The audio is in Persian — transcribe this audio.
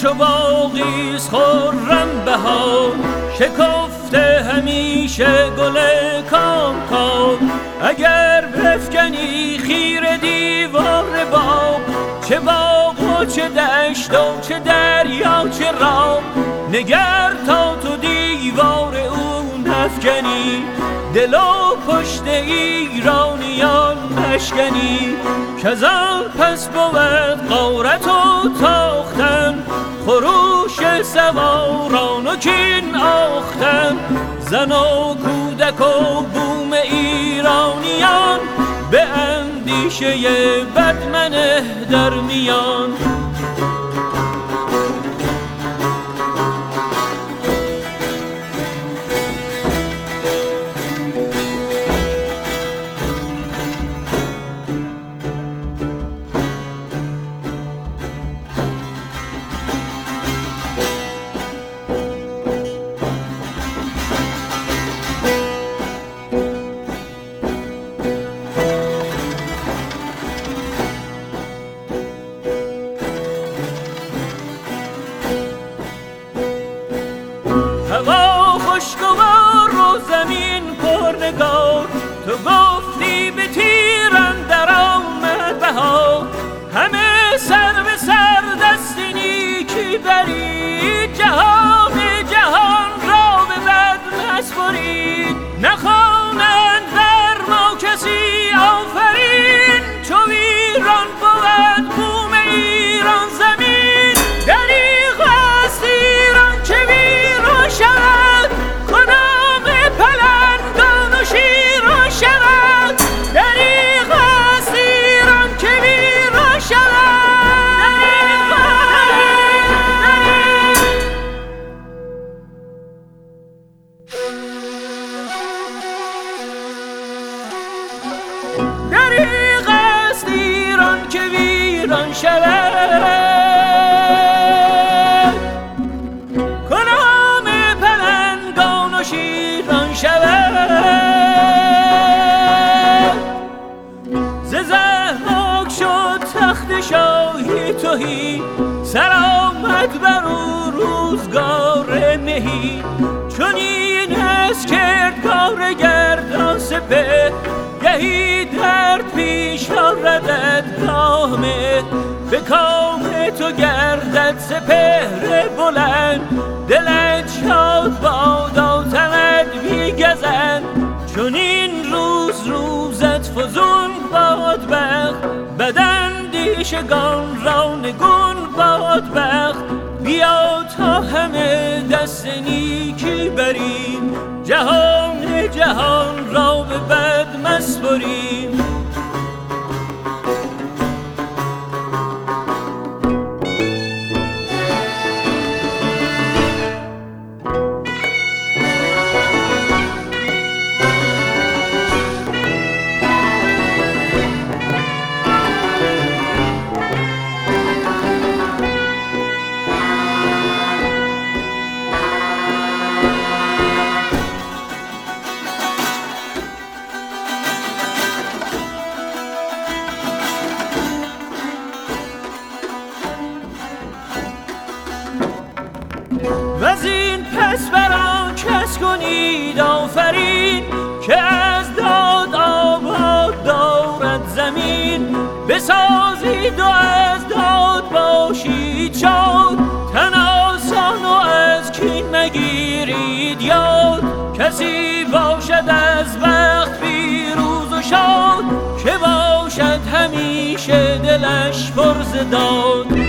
چو باغیست خرم بهار، شکفته همیشه گل کام کام. اگر بفکنی خیره دیوار باغ، چه باغ و چه دشت و چه دریا چه راه، نگر تا تو دیوار اون نفکنی، دل و پشت ایرانیان نشکنی. کزان پس بود غارت و تاختن، خروش سواران و کین آختن. زن و کودک و بوم ایرانیان، به اندیشه بد منه در میان. هوا خوشگوار و زمین پرنگار، تو گفتی به تیر اندر آمد بهار. همه سر به سر دست نیکی برید، جهان جهان را به بد مسپرید. نخوانند بر ما کسی آفرین، چو ویران بود بوم ایران زمین. دریغ است ایران که ویران شود، کدام پلنگان و شیران شود. دریغ است ایران که ویران شود. دریغ است ایران که ویران شود، کدام پلنگان و شیران شود. ز ضحاک شد تخت شاهی تهی، سر آمد بر او روزگار مهی. چنین است کردگار گردان سپهر، گهی درد پیش آردد گاه مهر. به کام تو گردد سپهر بلند، دلت شاد بادا تنت بیگزند. چنین روز روزت فزون باد بخت، بداندیشگان را نگون باد بخت. بیا تا همه دست نیکی بریم، جهان جهان را به بد مسپریم. وزین پس بران کس کنید آفرین، که از داد آباد دارد زمین. بسازید و از داد باشید شاد، تن آسان و از کین مگیرید یاد. کسی باشد از بخت پیروز و شاد، که باشد همیشه دلش پر ز داد.